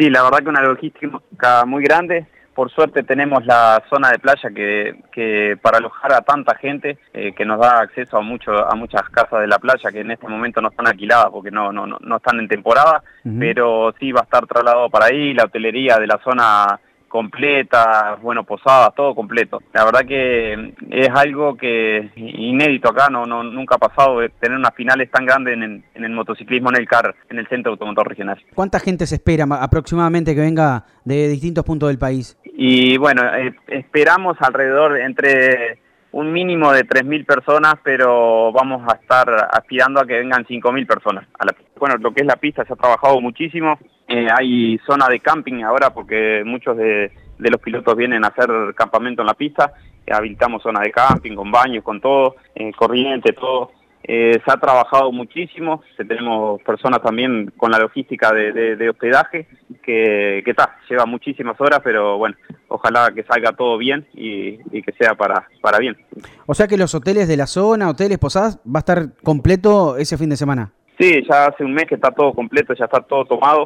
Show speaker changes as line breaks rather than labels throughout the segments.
Sí, la verdad que una logística muy grande. Por suerte tenemos la zona de playa que para alojar a tanta gente, que nos da acceso a muchas casas de la playa que en este momento no están alquiladas porque no están en temporada, pero sí va a estar trasladado para ahí, la hotelería de la zona completa, bueno, posadas, todo completo. La verdad que es algo que inédito acá, nunca ha pasado de tener unas finales tan grandes en el motociclismo en el CAR, en el Centro Automotor Regional.
¿Cuánta gente se espera aproximadamente que venga de distintos puntos del país?
Y bueno, esperamos alrededor entre un mínimo de 3.000 personas, pero vamos a estar aspirando a que vengan 5.000 personas a la pista. Bueno, lo que es la pista se ha trabajado muchísimo. Hay zona de camping ahora porque muchos de los pilotos vienen a hacer campamento en la pista. Habilitamos zona de camping con baños, con todo, corriente, todo. Se ha trabajado muchísimo, tenemos personas también con la logística de hospedaje que lleva muchísimas horas, pero bueno, ojalá que salga todo bien y que sea para bien.
O sea que los hoteles de la zona, hoteles, posadas, va a estar completo ese fin de semana.
Sí, ya hace un mes que está todo completo, ya está todo tomado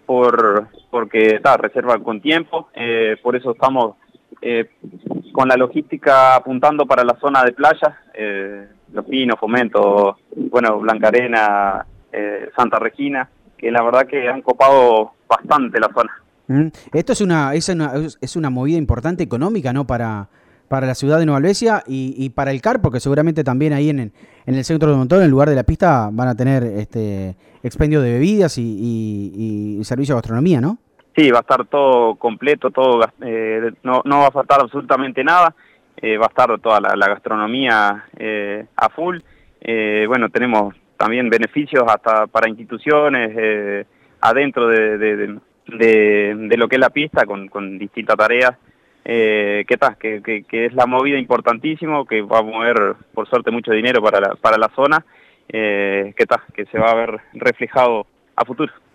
porque reserva con tiempo, por eso estamos con la logística apuntando para la zona de playa, Los Pinos, Fomento, bueno, Blanca Arena, Santa Regina, que la verdad que han copado bastante la zona.
Esto es una movida importante económica, ¿no? Para la ciudad de Nueva Albesia y para el CAR, porque seguramente también ahí en el centro de motor, en el lugar de la pista, van a tener expendio de bebidas y servicio de gastronomía, ¿no?
Sí, va a estar todo completo, todo no va a faltar absolutamente nada, va a estar toda la gastronomía a full. Bueno, tenemos también beneficios hasta para instituciones adentro de lo que es la pista con distintas tareas. Que es la movida importantísimo, que va a mover por suerte mucho dinero para la zona, que se va a ver reflejado a futuro.